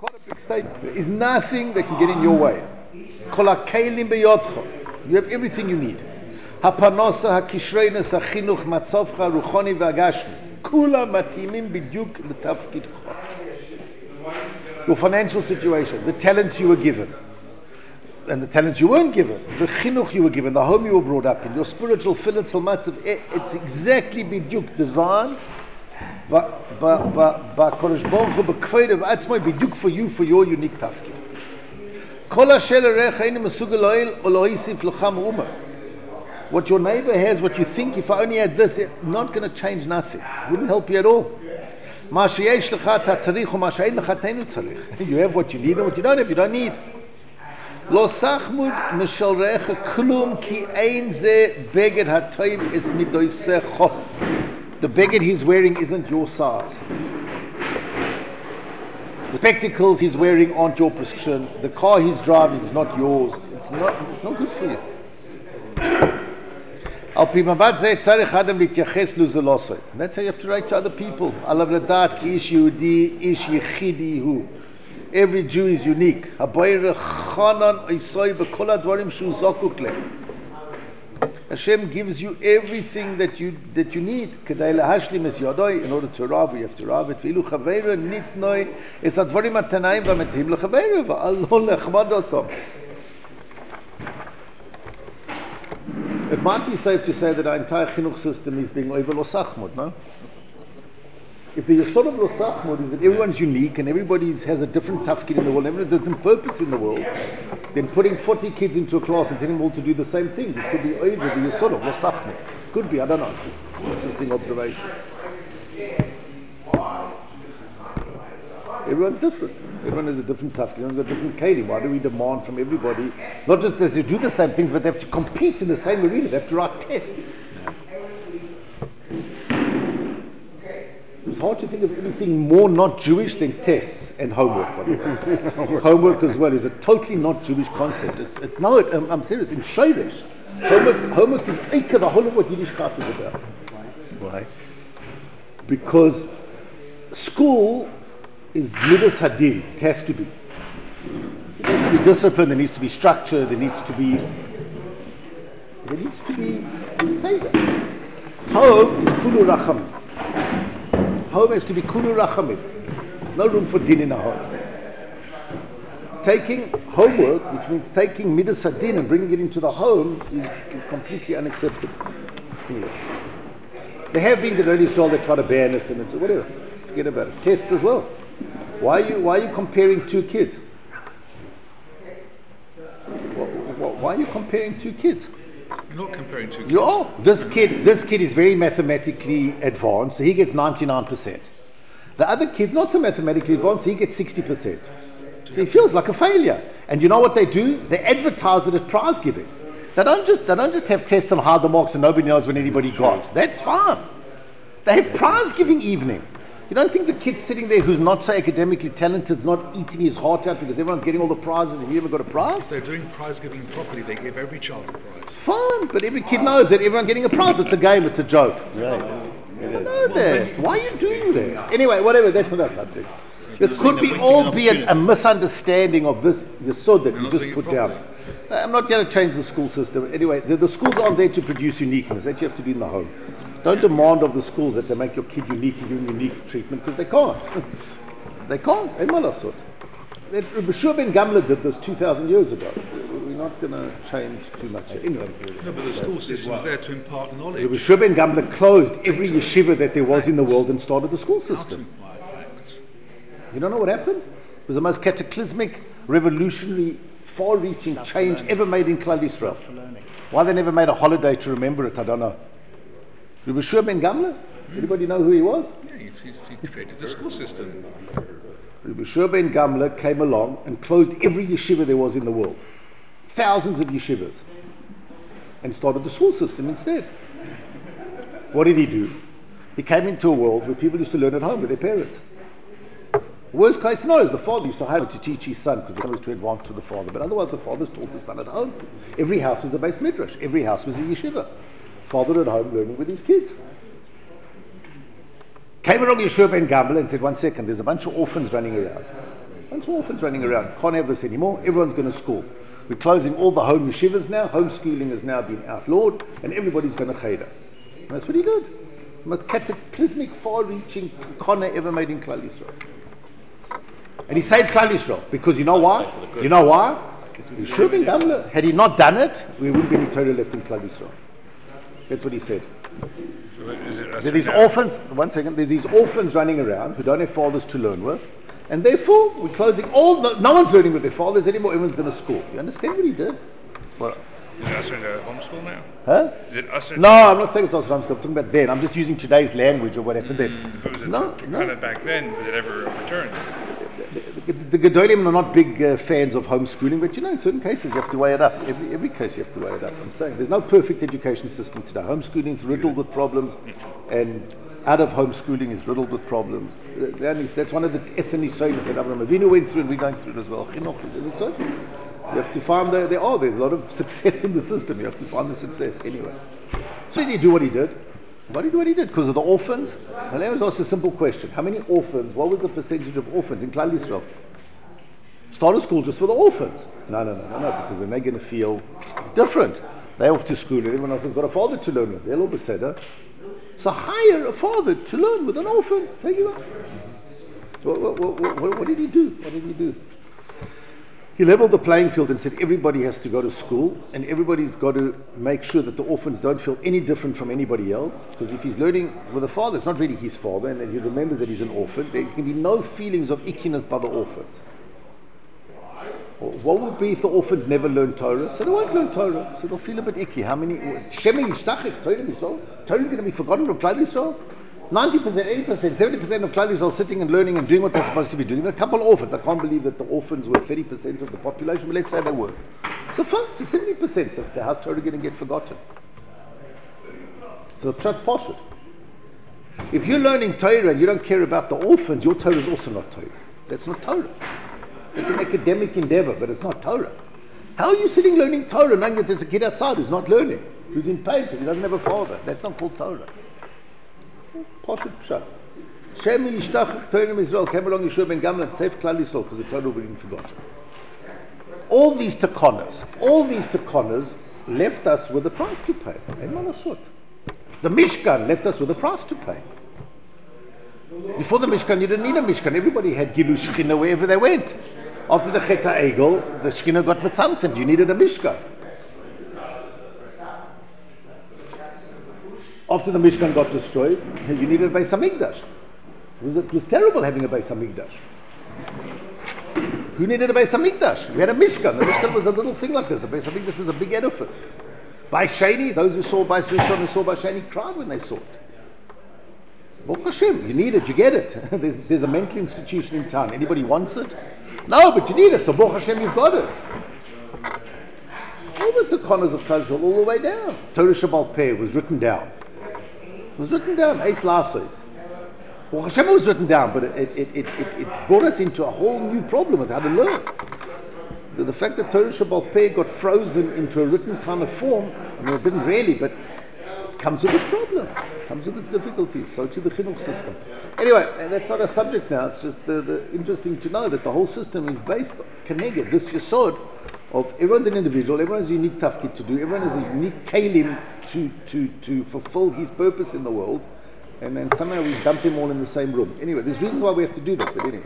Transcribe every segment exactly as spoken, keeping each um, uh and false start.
quite a big statement. There is nothing that can get in your way. Kol ha'kelim beyodcha. You have everything you need. Ha'parnosa, ha'kishreines, ha'chinuch, matzovcha, ruchoni v'agashmi. Kula matimim bidyuk l'tafkidcha. Your financial situation, the talents you were given, and the talents you weren't given, the chinuch you were given, the home you were brought up in, your spiritual filet salmatzav, it's exactly bidyuk designed b'kodesh baruch hu b'kfeidah v'atzmai bidyuk for you, for your unique tafkid. Kol asher erecha eini mesugel lo'el o lo'isif l'cha me'uma. What your neighbor has, what you think, if I only had this, it's not going to change nothing. It wouldn't help you at all. You have what you need and what you don't have, you don't need. Lo sachmud mishal recha klum ki ein ze beged hatoiv es midoisecho. The beged he's wearing isn't your size. The spectacles he's wearing aren't your prescription. The car he's driving is not yours. It's not. It's not good for you. And that's how you have to write to other people. Every Jew is unique. Hashem gives you everything that you that you need. In order to arrive, you have to arrive. It might be safe to say that our entire chinuch system is being over lo sachmud, no? If the yesod of lo sachmud is that everyone's unique and everybody has a different tafkid in the world, everyone has a different purpose in the world, then putting forty kids into a class and telling them all to do the same thing, it could be over the yesod of lo sachmud. Could be, I don't know. Interesting observation. Everyone's different. Everyone has a different tafkid. Everyone's got different kalim. Why do we demand from everybody, not just that they do the same things, but they have to compete in the same arena. They have to write tests. It's hard to think of anything more not Jewish than tests and homework. By the way. Homework as well is a totally not Jewish concept. It's it, no, it, I'm, I'm serious. In Shaivish, homework, homework is eika, the whole of what Yiddishkeit is about. Why? Because school is midas hadin. It has to be. There needs to be discipline. There needs to be structure. There needs to be. There needs to be seder. Home is kulu rachamim. Home has to be kulu rachamim. No room for din in a home. Taking homework, which means taking midas hadin and bringing it into the home, is, is completely unacceptable. Anyway, there have been the early Israel that try to ban it and it's whatever. Forget about it. Tests as well. Why are you why are you comparing two kids? Why are you comparing two kids? You're not comparing two kids. You are. This kid this kid is very mathematically advanced, so he gets ninety-nine percent. The other kid not so mathematically advanced, so he gets sixty percent. So he feels like a failure. And you know what they do? They advertise it as prize giving. They don't just they don't just have tests and hide the marks and nobody knows when anybody got. That's fine. They have prize giving evening. You don't think the kid sitting there who's not so academically talented is not eating his heart out because everyone's getting all the prizes and you haven't got a prize? They're doing prize giving properly. They give every child a prize. Fine, but every kid knows that everyone's getting a prize. It's a game, it's a joke. Yeah, I know that. Why are you doing that? Anyway, whatever, that's not our subject. There could be all be a, a misunderstanding of this yesod that you just put down. I'm not going to change the school system. Anyway, the, the schools aren't there to produce uniqueness. That you have to do in the home. Don't demand of the schools that they make your kid unique and give them unique treatment, because they can't. They can't. That Rabbi Shua ben Gamla did this two thousand years ago. We're not going to change too much. Anyway. No, but the school system is there to impart knowledge. Rabbi Shua ben Gamla closed every yeshiva that there was in the world and started the school system. You don't know what happened? It was the most cataclysmic, revolutionary, far-reaching change ever made in Klal Yisrael. Why they never made a holiday to remember it, I don't know. Rabbi Shua ben Gamla? Anybody know who he was? Yeah, he, he created the school system. Rabbi Shua ben Gamla came along and closed every yeshiva there was in the world. Thousands of yeshivas. And started the school system instead. What did he do? He came into a world where people used to learn at home with their parents. Worst case scenario is the father used to hire to teach his son because the son was too advanced to the father. But otherwise the father taught the son at home. Every house was a base midrash. Every house was a yeshiva. Father at home learning with his kids. Came along Yeshua ben Gamla and said, one second, there's a bunch of orphans running around. Bunch of orphans running around. Can't have this anymore. Everyone's going to school. We're closing all the home yeshivas now. Homeschooling has now been outlawed, and everybody's going to cheder. And that's what he did. The most cataclysmic, far-reaching corner ever made in Klal Yisrael. And he saved Klal Yisrael because you know why? You know why? Yeshua ben Gamliel. Had he not done it, we wouldn't be any Torah left in Klal Yisrael. That's what he said. So is it There are these orphans. One second. There are these orphans running around who don't have fathers to learn with. And therefore, we're closing all the, no one's learning with their fathers anymore, everyone's going to school. You understand what he did? Well, is it us in the homeschool now? Huh? Is it us in No, I'm not saying it's us, I'm talking about then. I'm just using today's language of what happened then. If it was a No, kind no. of back then, was it ever returned? The, the, the Gedolim are not big uh, fans of homeschooling, but you know, in certain cases you have to weigh it up. Every, every case you have to weigh it up. I'm saying there's no perfect education system today. Homeschooling is riddled with problems, and out of homeschooling is riddled with problems. The, the only, that's one of the Eseni Soimas that Avraham Avinu went through, and we're going through it as well. Chinuch is in the soil. You have to find the, there are, there's a lot of success in the system. You have to find the success anyway. So did he do what he did? Why did he do what he did? Because of the orphans? Well, let me ask a simple question. How many orphans, what was the percentage of orphans in Klal Yisrael? Start a school just for the orphans. No, no, no, no, no, because then they're going to feel different. They're off to school and everyone else has got a father to learn with. They're all beseder. So hire a father to learn with an orphan. Take him up. What, what, what, what, what did he do? What did he do? He leveled the playing field and said everybody has to go to school and everybody's got to make sure that the orphans don't feel any different from anybody else, because if he's learning with a father, it's not really his father, and then he remembers that he's an orphan, there can be no feelings of ickiness by the orphans. What would be if the orphans never learn Torah? So they won't learn Torah, so they'll feel a bit icky. How many? Shemi Yishtachik, Torah Yisrael? Torah is going to be forgotten from Klal Yisrael? ninety percent, eighty percent, seventy percent of Klal Yisrael sitting and learning and doing what they're supposed to be doing. There are a couple of orphans. I can't believe that the orphans were thirty percent of the population, but let's say they were. So fine, so seventy percent. So how's Torah going to get forgotten? So the pshat's poshut. If you're learning Torah and you don't care about the orphans, your Torah is also not Torah. That's not Torah. It's an academic endeavor, but it's not Torah. How are you sitting learning Torah knowing that there's a kid outside who's not learning, who's in pain because he doesn't have a father? That's not called Torah. Poshut pshat. Shem yishtach Torah Israel came along Yeshua ben Gamliel and saved Klal Yisrael because the Torah would be forgotten. All these takonas, all these takonas left us with a price to pay. The Mishkan left us with a price to pay. Before the Mishkan, you didn't need a Mishkan. Everybody had Gilu Shechina wherever they went. After the Chet HaEgel, the Shechina got mitzamtzem. You needed a Mishkan. After the Mishkan got destroyed, you needed a Beis HaMikdash. It was, it was terrible having a Beis HaMikdash. Who needed a Beis HaMikdash? We had a Mishkan. The Mishkan was a little thing like this. A Beis HaMikdash was a big edifice. By Sheni, those who saw Beis Rishon who saw Beis Sheni cried when they saw it. Baruch Hashem, you need it, you get it. there's, there's a mental institution in town. Anybody wants it? No, but you need it. So Baruch Hashem, you've got it. All the takonas of culture, all the way down. Torah Shabbal Peh was written down. It was written down. Eis Lasos. Baruch Hashem was written down, but it, it, it, it, it brought us into a whole new problem with how to learn. The, the fact that Torah Shabbal Peh got frozen into a written kind of form, I mean, it didn't really, but comes with its problems, comes with its difficulties, so to the chinuch system. Anyway, and that's not a subject now, it's just the, the interesting to know that the whole system is based on keneged, this yesod of everyone's an individual, everyone has a unique tafkid to do, everyone has a unique kalim to, to, to fulfill his purpose in the world, and then somehow we dump them all in the same room. Anyway, there's reasons why we have to do that, but anyway.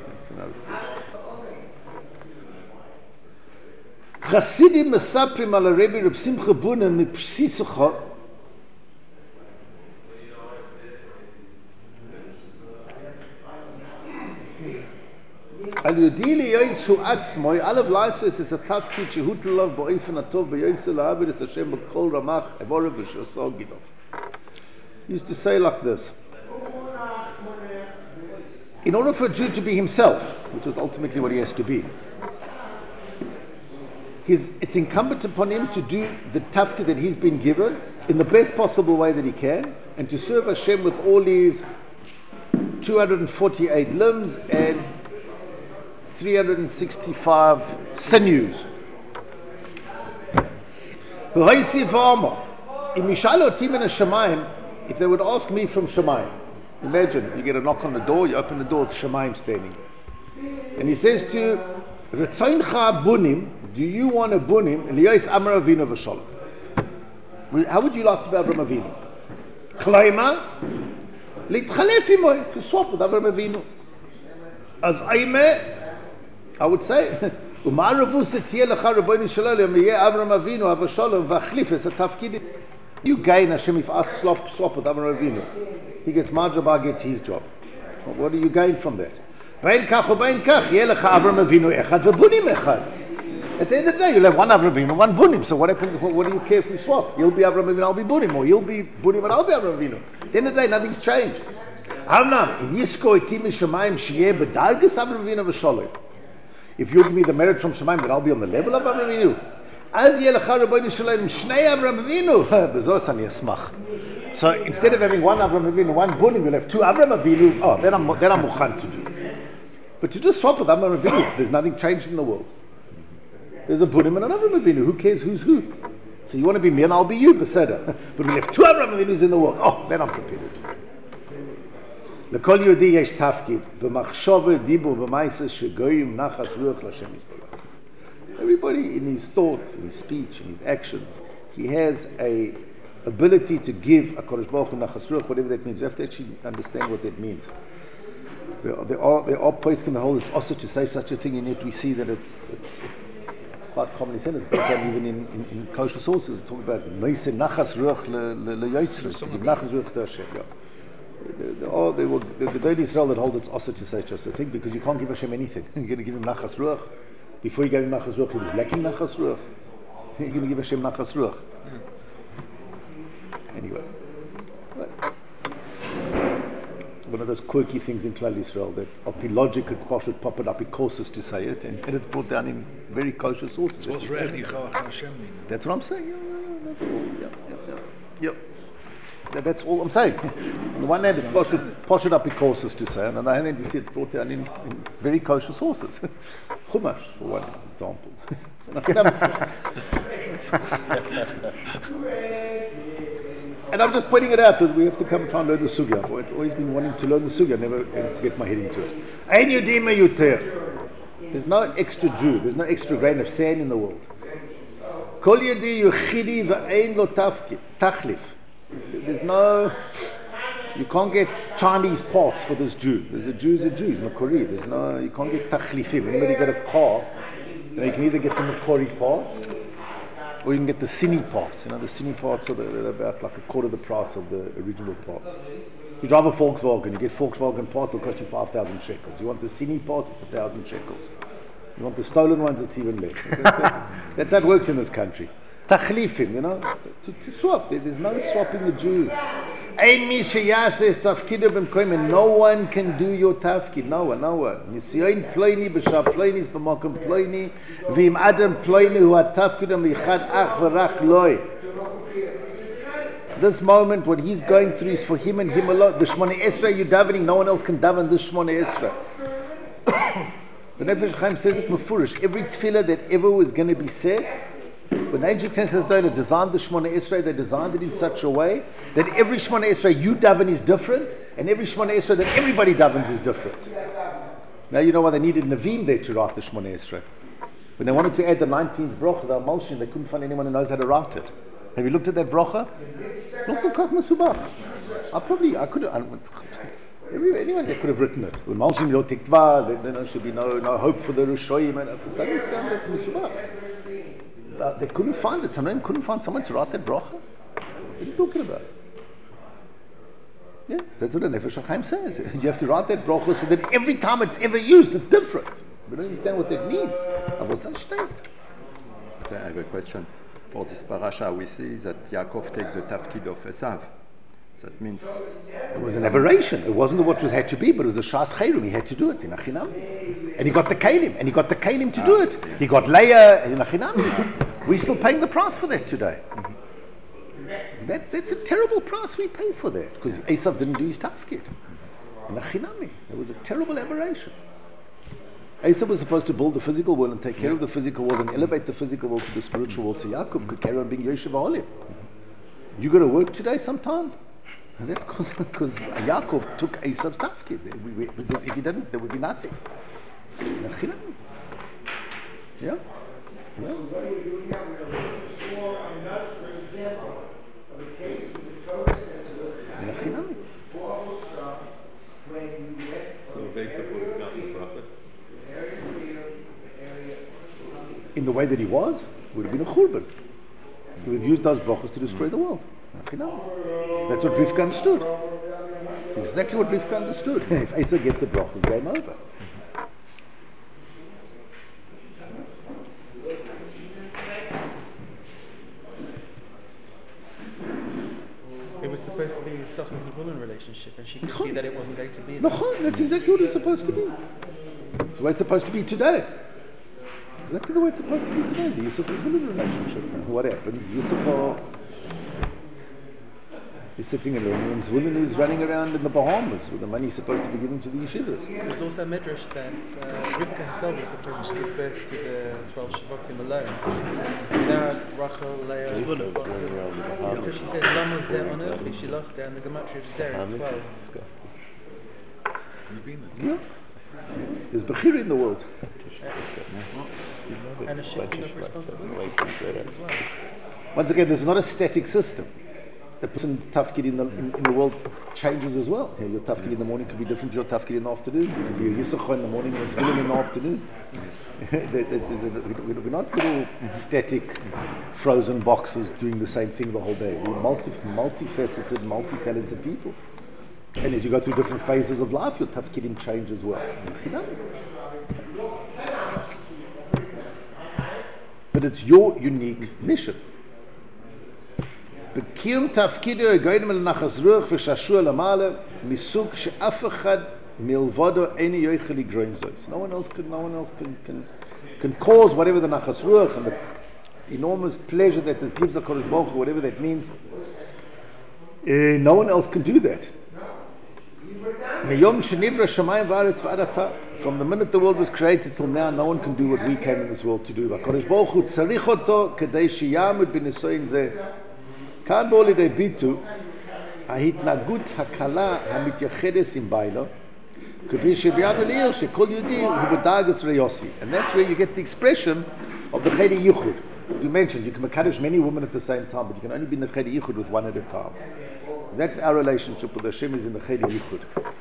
Chassidim mesaprim ala Rebbe Reb Simcha Bunim mipsisucha Al Yudili Yoytzu Atzmoi, Alav Laisos is a tafkid shehutulav ba'ofen atov b'yoytze la'abed es Hashem b'kol ramach evorev v'shosor gidov. He used to say like this: in order for a Jew to be himself, which is ultimately what he has to be, his, it's incumbent upon him to do the tafkid that he's been given in the best possible way that he can, and to serve Hashem with all his two hundred forty-eight limbs and three hundred sixty-five sinews. If they would ask me from Shemaim, imagine you get a knock on the door, you open the door, it's Shemaim standing there. And he says to Retzoncha bunim, do you want a bunim? Liyos Amar Avinu v'shalom. How would you like to be Avram Avinu? Klaima, litchalef imoy, to swap with Avram Avinu. As Aime, I would say, Umaravu setiyeh lecha Rabbeinu Shalom yeh Avram Avinu v'shalom v'achlifes atafkidim. You gain Hashem if us swap swap with Avram Avinu. He gets my job, I get his job. What do you gain from that? Bein kach ubein kach yeh lecha Avram Avinu echad v'bunim echad. At the end of the day, you'll have one Avram Avinu, one Bunim. So what happens? What, what do you care if we swap? You'll be Avram Avinu, I'll be Bunim, or you'll be Bunim and I'll be Avram Avinu. At the end of the day, nothing's changed. Amnam, in Yisco etim Shemayim sheyeh b'dargas Avram Avinu v'sholem. If you give me the merit from Shemayim, that I'll be on the level of Avram Avinu. Az yeh lecha Rabbeinu Shalom shnei Avram Avinu. Bezos ani asmach. So instead of having one Avram Avinu, one Bunim, you'll have two Avram Avinu. Oh, then I'm then I'm mukhan to do. But to just swap with Avram Avinu, there's nothing changed in the world. There's a Bunim and an Avram Avinu. Who cares who's who? So you want to be me and I'll be you, Beseda. But we have two Avram Avinus in the world. Oh, then I'm prepared. L'kol Yehudi yesh tafkid b'machshove dibur b'maises shegoyim nachas ruach l'Hashem yisbarach. Everybody in his thoughts, in his speech, in his actions, he has a ability to give a Kodesh Baruch Hu nachas ruach, whatever that means. You have to actually understand what that means. There are there are, there are places in the whole. It's also to say such a thing in it. We see that it's it's, it's quite commonly said. It's better even in, in, in kosher sources. It talks about neise nachas ruach leYotzros, to give nachas ruach to Hashem. Yeah. There are there were the Gedolei Israel that holds it's also to say such a thing because you can't give Hashem anything. You're going to give him nachas ruach. Before you gave him nachas ruach, he was lacking nachas ruach. You're going to give Hashem nachas ruach. Anyway. One of those quirky things in Klal Yisrael that of logic it's partial pop it up in courses to say it and, and it's brought down in very kosher sources. What's Re'ach Yichach Hashem mean? That's what I'm saying. Yeah, yeah, yeah, yeah, yeah, yeah. That, that's all I'm saying. On the one hand it's partial up in courses to say, and on the other hand we see it's brought down in, in very kosher sources. Chumash for one example. And I'm just pointing it out because we have to come and try and learn the sugya. It's always been wanting to learn the sugya, never able to get my head into it. Ein Yudima Yuter. There's no extra Jew, there's no extra grain of sand in the world. Kol Yedi Yuchidi V'Ein Lo Tafkid Tachlif. There's no, you can't get Chinese parts for this Jew. There's a Jew's a Jew, he's Makori. There's no, you can't get Tachlifim. Anybody get a car, you know, you can either get the Makori part or you can get the Sini parts. You know, the Sini parts are the, they're about like a quarter of the price of the original parts. You drive a Volkswagen, you get Volkswagen parts, it'll cost you five thousand shekels. You want the Sini parts, it's one thousand shekels. You want the stolen ones, it's even less. That's how it works in this country. Tachlifim, you know, to, to swap. There's no swapping the Jew. Ein mi sheyaseh tafkidu b'mkoim, no one can do your tafkid. No one, no one. Nisyoin ploini b'shah ploini b'makom ploini v'im adam ploini hu atafkidu michad ach v'rach loy. This moment, what he's going through is for him and him alone. The Shmoneh Esrei you're davening, no one else can daven this Shmoneh Esrei. The Nefesh Chaim says it mefurish. Every tefillah that ever was going to be said, when the ancient Knesset designed the Shmoneh Esrei, they designed it in such a way that every Shmoneh Esrei you daven is different, and every Shmoneh Esrei that everybody davens is different. Now you know why they needed Navim there to write the Shmoneh Esrei. When they wanted to add the nineteenth bracha, the Malshin, they couldn't find anyone who knows how to write it. Have you looked at that bracha? Not kol kach masubach. I probably, I could have, anyone that could have written it. When Malshin lo tikva, then there should be no, no hope for the Rishoyim, and it doesn't sound that masubach. Uh, they couldn't find it. Tanoim couldn't find someone to write that bracha. What are you talking about? Yeah, that's what the Nefesh HaChaim says. You have to write that bracha so that every time it's ever used, it's different. We don't understand what that means. Was that state? I have a question. For this parasha, we see that Yaakov takes the tafkid of Esav. That means it was an aberration. It wasn't what was had to be, but it was a shas chayrum. He had to do it in Achinam, and he got the kalim, and he got the kalim to ah, do it. Yeah. He got Leah in Achinam. We're still paying the price for that today. Mm-hmm. That, that's a terrible price we pay for that because Esav didn't do his tafkid in Achinami. It was a terrible aberration. Esav was supposed to build the physical world and take care of the physical world and elevate the physical world to the spiritual world. So Yaakov could carry on being Yoshev Ha'olim. You got to work today sometime. And that's because Yaakov took Esav's tafkid. Because if he didn't, there would be nothing. Yeah? Yeah? So Vesach would have gotten the prophet. In the way that he was, it would have been a churban. He would have used those brachos to destroy the world. That's what Rivka understood. Exactly what Rivka understood. If Esau gets the brachos, game over. It was supposed to be a Sach and Zvulun relationship, and she could see that it wasn't going to be. No, that's exactly what it's supposed to be. It's the way it's supposed to be today. Exactly the way it's supposed to be today. It's a Yisroel Zvulun relationship. What happens? Yisroel is sitting alone, and Zvulun is running around in the Bahamas with the money supposed to be given to the yeshivas. There's also a midrash that uh, Rivka herself was supposed to give birth to the twelve Shavatim alone, without Rachel, Leah, Zvulun. Because she said, Lama Zeh on earthly, she lost it, and the gematria of Zeh is twelve. Disgusting. Yeah. There's Bechira in the world. And a shifting of responsibilities as well. Once again, there's not a static system. The person's tafkid in the in, in the world changes as well. You know, your tafkid in the morning could be different to your tafkid in the afternoon. You could be a Yisroel in the morning and a Zvulun in the afternoon. there, there, a, we're not little static, frozen boxes doing the same thing the whole day. We're multi, multifaceted, multi-talented people. And as you go through different phases of life, your tafkidim change as well. But it's your unique mission. בקיום תפקידו הגויים אל נחס רוח ושעשוע למעלה מסוג שאף אחד מלבדו אינו יוכל לגרום זאת. No one else can, no one else can, can, can cause whatever the נחס רוח and the enormous pleasure that this gives the HaKadosh Baruch Hu, whatever that means. Uh, no one else can do that. מיום שנברא שמיים וארץ ועד עתה, from the minute the world was created till now, no one can do what we came in this world to do. והקדוש ברוך הוא צריך אותו כדי שיעמוד בניסיון זה. כאן בוא לידי ביטוי ההתנהגות הקלה המתייחדת עם ביילו, כפי שביארנו לעיר שכל יהודי הוא בדרגת ריוסי. And that's where you get the expression of the Chedi Yichud. You mentioned you can mekadosh many women at the same time, but you can only be in the Chedi Yichud with one at a time. That's our relationship with Hashem, is in the Chedi Yichud.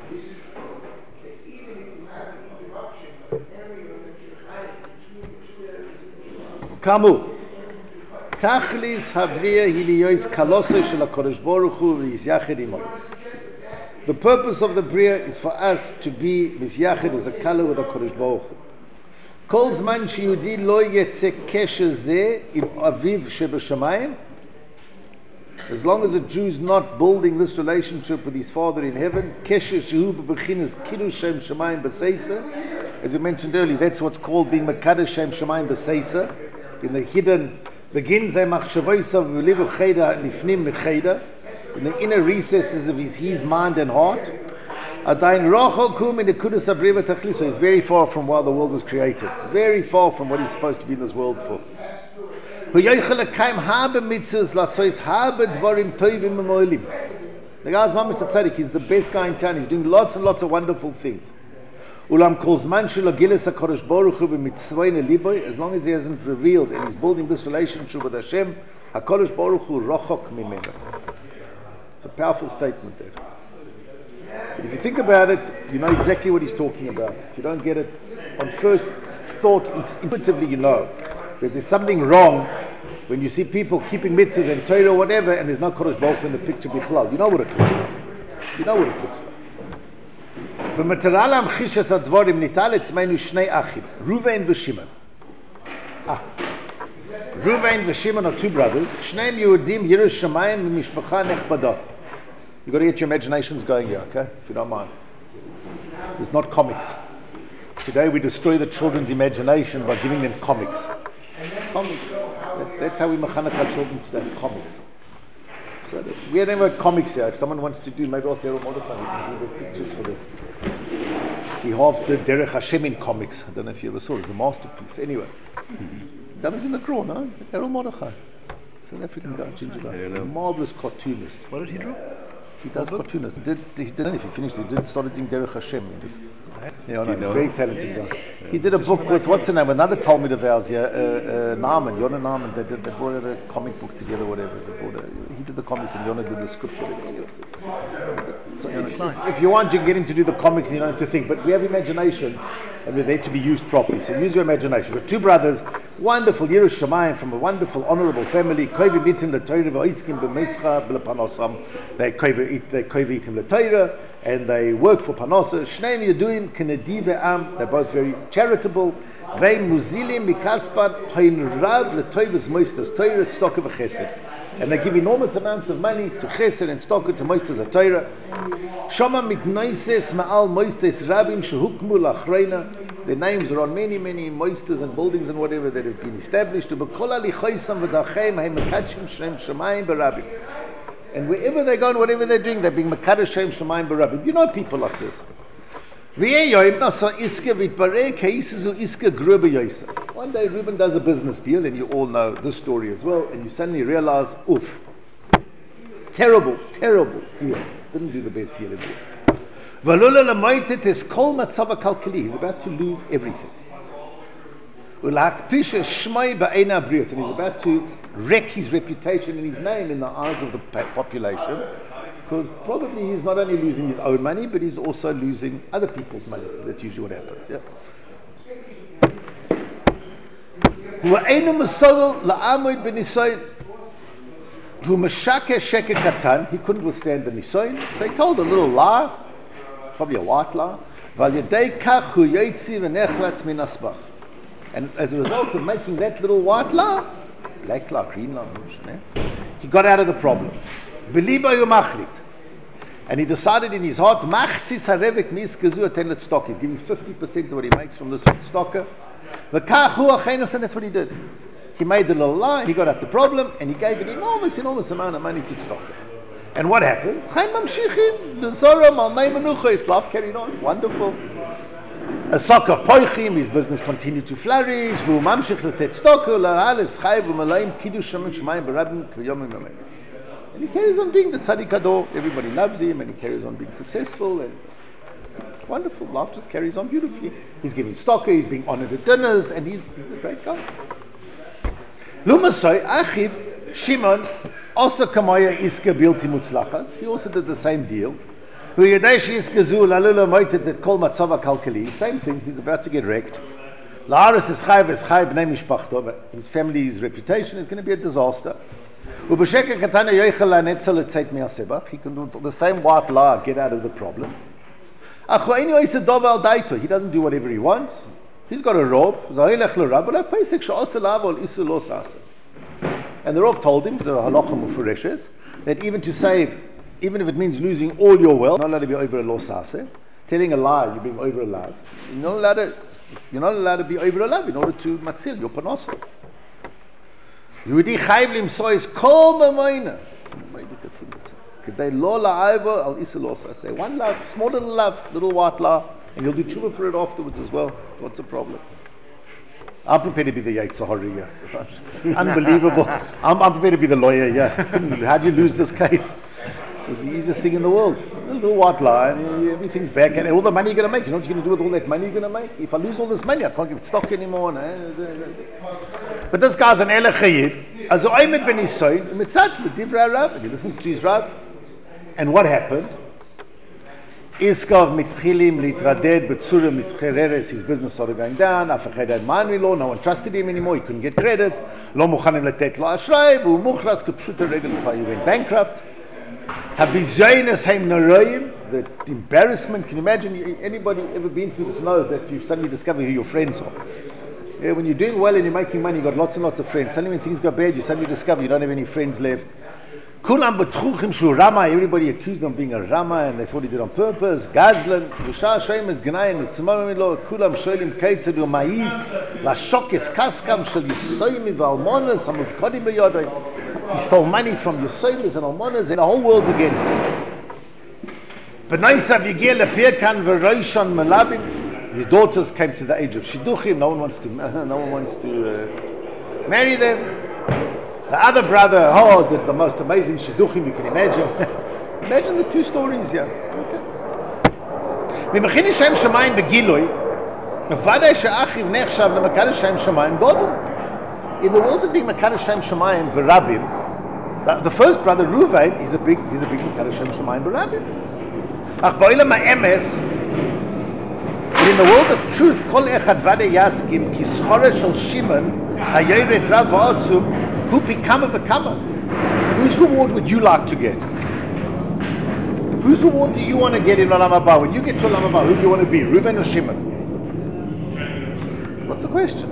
Kamu. Tachlis habriya hiliyois kalose shel HaKadosh Baruch Hu v'yisyached imo. The purpose of the Bria is for us to be misyached as a kala with HaKadosh Baruch Hu. Kol zman sheyudi lo yetze kesher zeh im aviv shebashamayim. As long as a Jew is not building this relationship with his Father in heaven, kesher shehu b'bechinas kiddush shem shamayim b'seisa. As we mentioned earlier, that's what's called being mekadosh shem shamayim b'seisa, in the hidden. Begins in the inner recesses of his, his mind and heart. So he's very far from what the world was created. Very far from what he's supposed to be in this world for. The guy's Mama Tzaddik, he's the best guy in town. He's doing lots and lots of wonderful things. As long as he hasn't revealed and he's building this relationship with Hashem, HaKadosh Baruch Hu rochok mimeno. It's a powerful statement there. But if you think about it, you know exactly what he's talking about. If you don't get it on first thought, intuitively you know that there's something wrong when you see people keeping mitzvahs and Torah or whatever, and there's no HaKadosh Baruch Hu in the picture bichlal. You know what it looks like. You know what it looks like. במטרה להמחיש את הדברים ניתן לעצמנו שני אחים, ראובן ושמעון. Ah, Reuven and Shimon are two brothers. שניהם יהודים ירא שמיים ממשפחה נכבדה. You've got to get your imaginations going here, okay? If you don't mind. It's not comics. Today we destroy the children's imagination by giving them comics. Comics. That, that's how we mechanech our children today, comics. So we have never comics here. If someone wants to do, maybe ask Daryl Mordechai, he can do the pictures for this. He half did Derech Hashem in comics. I don't know if you ever saw it. It's a masterpiece. Anyway, that was in the drawer, no? Daryl Mordechai, South African guy, ginger guy, a marvelous cartoonist. What did he draw? He does cartoonists. He did, he did, if he finished, he did started doing Derech Hashem. He just, yeah, no, very talented guy. He did a book with, what's the name, another Talmud of ours, yeah, uh, uh, Naaman, Yonah Naaman. They, did, they brought a comic book together, whatever. They brought a, he did the comics and Yonah did the script. So if, if, if you want, you can get him to do the comics and you don't have to think. But we have imagination and we're there to be used properly. So use your imagination. We've got two brothers, wonderful Yiras Shamayim from a wonderful, honorable family. Koivi mitin l'Torah v'oiskim b'meischa b'lepanosam. They koivi they koivi itim l'Torah and they work for panosa. Shneim Yeduim k'nedive am. They're both very charitable. They muzilim mikaspan hein rav l'toivus moistas Torah tzedakah v'chesed. And they give enormous amounts of money to chesed and tzedakah to moistas of Torah. Shama mitnoises ma'al moistas rabim shehukmu lachreina. Their names are on many, many moistas and buildings and whatever that have been established. And wherever they go and whatever they're doing, they're being mekadosh Shem Shemayim Barabim. You know people like this. One day Reuben does a business deal, and you all know this story as well, and you suddenly realize, oof, terrible, terrible deal. Didn't do the best deal in the world. He's about to lose everything. And he's about to wreck his reputation and his name in the eyes of the population, because probably he's not only losing his own money, but he's also losing other people's money. That's usually what happens. Yeah. He couldn't withstand the nisoyin, so he told a little lie, probably a white lie. And as a result of making that little white lie, black lie, green lie, he got out of the problem. And he decided in his heart, he's giving fifty percent of what he makes from this stocker. And that's what he did. He made the little lie, he got out the problem, and he gave an enormous, enormous amount of money to stocker. And what happened? His life carried on. Wonderful. A sock of poichim, his business continued to flourish. And he carries on being the tzaddik ador. Everybody loves him, and he carries on being successful. And wonderful. Life just carries on beautifully. He's giving stocker, he's being honored at dinners, and he's, he's a great guy. Lumasoi, Achiv, Shimon, also kamaya iska bilti mutzlachas. He also did the same deal. Same thing, he's about to get wrecked. His family's reputation is going to be a disaster. He can do the same white lie, get out of the problem. He doesn't do whatever he wants. He's got a rov. And the rov told him, the halacha mufureshes, that even to save, even if it means losing all your wealth, you're not allowed to be over a lo sase. Telling a lie, you're being over a lie. You're not allowed to, you're not allowed to be over a lie in order to matzil your panosah. Yehudi chayv limso is kol b'mayna. K'day lo la'ayva al isa lo sase. One love, small little love, little white lie, and you'll do tshuva for it afterwards as well. What's the problem? I'm prepared to be the Yetzer Hara, yeah. Unbelievable. I'm, I'm prepared to be the lawyer, yeah. How do you lose this case? It's the easiest thing in the world. A little white lie, and everything's back, and all the money you're going to make. You know what you're going to do with all that money you're going to make? If I lose all this money, I can't give stock anymore. But this guy's an Elech Chayid. As Oimed ben Yisoyin, mitzat l'divrei Rav, and he listened to his Rav. And what happened? Iskav mitchilim litraded b'tzura mischereres. His business started going down. Afachad had money law. No one trusted him anymore. He couldn't get credit. Lo muchanim letet lo ashrei. V'u muchras k'pshuta regel. He went bankrupt. Habizaynes heim naroyim. The embarrassment. Can you imagine? Anybody ever been through this knows that you suddenly discover who your friends are. Yeah, when you're doing well and you're making money, you've got lots and lots of friends. Suddenly when things go bad, you suddenly discover you don't have any friends left. Kulam betruchim shu Rama. Everybody accused him of being a Rama, and they thought he did on purpose. Gazlan, Yusha Shem is Gnayin, Nitzmamilo, Kulam Sholim Keitzer Maiz, La Shokes Kaskam Shel Yisoyim Valmonas, Hamufkodim Beyodai. He stole money from Yisoyim and Almonas, and the whole world's against him. B'naisav Yigel Lepirkan V'Roishon Melabim. His daughters came to the age of Shidduchim. No one wants to, no one wants to uh, marry them. The other brother, oh, did the most amazing shidduchim you can imagine. Imagine the two stories here. Okay. ממכין שם שמיים בגילוי, ודאי שאחיו נחשב למקדש שם שמיים גודל. In the world of being Mekadosh Shem Shemayim Barabim, the, the first brother Ruvain, he's a big, he's a big Mekadosh Shem Shemayim Barabim. Ach ba'olam ha'emes, but in the world of truth, kol echad vade yaskim ki schora shel Shimon hayored rav va'otzum hu pikama v'kama. Whose reward would you like to get? Whose reward do you want to get in Olam Haba? When you get to Olam Haba, who do you want to be, Ruvain or Shimon? What's the question?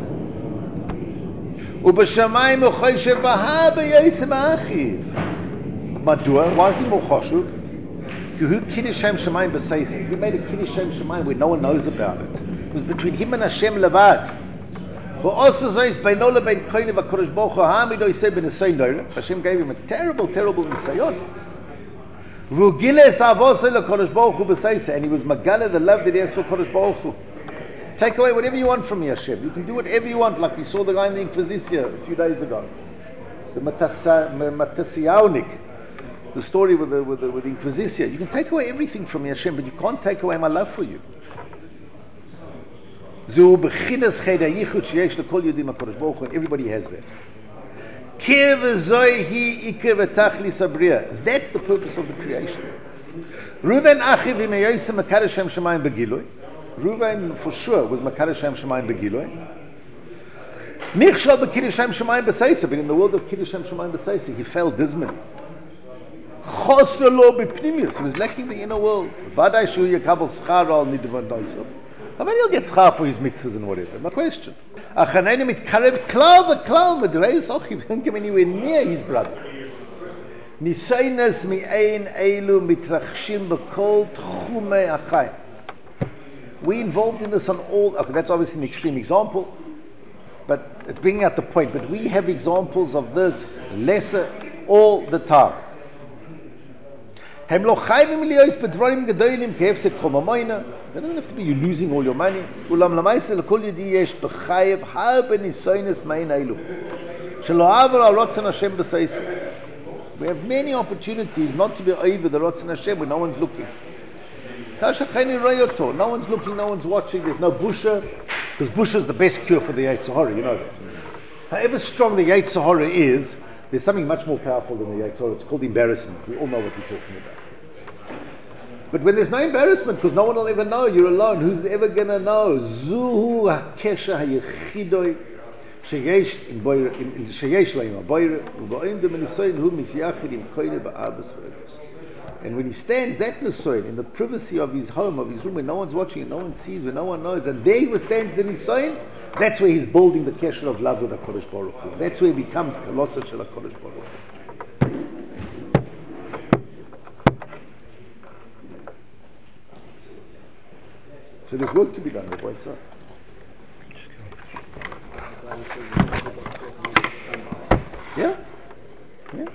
ובשמיים הוא חושב בהה בייסם האחיו. מדוע? Why is he more choshuv? כי הוא kiddush Shem Shemayim b'seisi. He made a kiddush Shem Shemayim where no one knows about it. It was between him and Hashem levad. ועושה זויס בינו לבין koine v'kodesh baruch hu ha'amido yisei b'nisayon noira. Hashem gave him a terrible, terrible nisayon. והוא גילה es avosei l'kodesh baruch hu b'seisi. And he was magala the love that he has for Kodesh Baruch Hu. Take away whatever you want from me, Hashem. You can do whatever you want, like we saw the guy in the Inquisition a few days ago. The Matasiaunik, the story with the, with, the, with the Inquisition. You can take away everything from me, Hashem, but you can't take away my love for you. And everybody has that. That's the purpose of the creation. Reuven achiv imeyosem mekadosh Shem Shemayim begilui. Reuven for sure was Mekadosh Shem Shemayim begilui. Nichshal b'kiddush Shem Shemayim b'seisa, but in the world of kiddush Shem Shemayim b'seisa, he fell dismally. Chosro lo b'pnimius, he was lacking the inner world. Vaday shu yakabel schar al nidvan noisav. How many will get schar for his mitzvahs and whatever? My question. Achanenu mitkarev klal v'klal medreis ochiv. He didn't come anywhere near his brother. Nisaynes mi'ein eilu mitrachshim b'kol tchumei achayim. We're involved in this on all, okay, that's obviously an extreme example, but it's bringing out the point. But we have examples of this lesser all the time. They don't have to be you losing all your money. We have many opportunities not to be over the Ratzon Hashem when no one's looking. No one's looking, no one's watching, there's no busha, because busha is the best cure for the Yetzer Hara, you know that. However strong the Yetzer Hara is, there's something much more powerful than the Yetzer Hara. It's called embarrassment. We all know what we're talking about. But when there's no embarrassment, because no one will ever know, you're alone, who's ever going to know? Zuhu ha-kesha ha-yechidoi sheyesh le'im ha-boire u'ba'im de menisoyin hu misyachid im koine ba'abas v'edos. And when he stands that nisoyin in the privacy of his home, of his room, when no one's watching and no one sees, when no one knows, and there he stands the nisoyin, that's where he's building the kesher of love with the Kodesh Baruch Hu. That's where he becomes Kolosah Shel HaKodesh Baruch Hu. So there's work to be done, the boy, sir. Yeah? Yeah?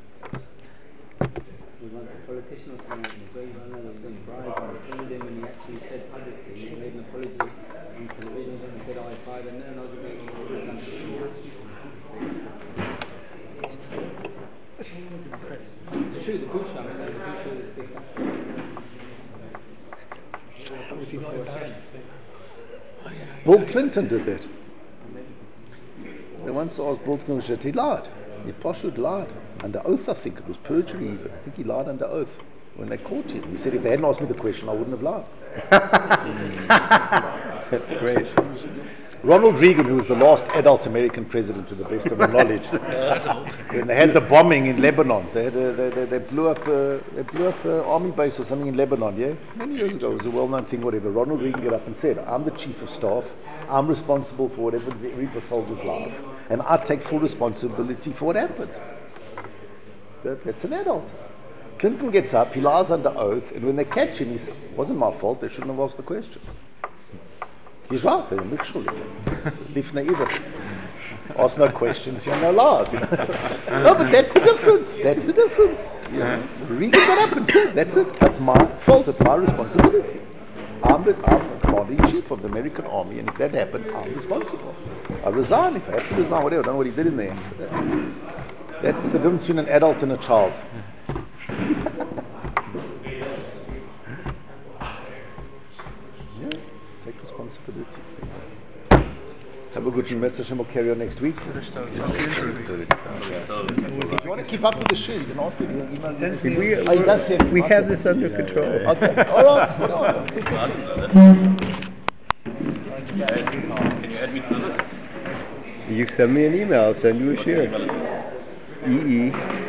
Politician or something was very well known, was going to bribe and defend him, and he actually said publicly, he made an apology on television and said, oh, I fired him, and I was a bit it's true, the Bush, I'm saying, the Bush was a big factor. Bill Clinton did that. They once asked Bill Clinton, he lied. He Pashut lied. Under oath, I think. It was perjury even. I think he lied under oath when they caught him. He said, if they hadn't asked me the question, I wouldn't have lied. That's great. Ronald Reagan, who was the last adult American president to the best of my knowledge, when they had the bombing in Lebanon, they, had a, they, they, they blew up a, they blew up an army base or something in Lebanon, yeah? Many years ago, it was a well-known thing, whatever. Ronald Reagan got up and said, I'm the chief of staff, I'm responsible for whatever's in every soldier's life, and I take full responsibility for what happened. That, that's an adult. Clinton gets up, he lies under oath, and when they catch him, he says, it wasn't my fault, they shouldn't have asked the question. He's right, they're a mixture. Ask no questions, you have no lies. You know? So, no, but that's the difference. That's the difference. You know? Reagan got up and said, that's it. That's my fault. It's my responsibility. I'm the, I'm the commander-in-chief of the American army, and if that happened, I'm responsible. I resign if I have to resign, whatever. I don't know what he did in the end. That, that's the difference between an adult and a child. Have a good Metz Hashem will carry on next week. If you want to keep up with the shit, you can ask him. You can email him. We, Oh, he does send we me. have Okay. this under control. Okay. All right. Put it on. Can you add me to the list? You send me an email, I'll send you a share. E E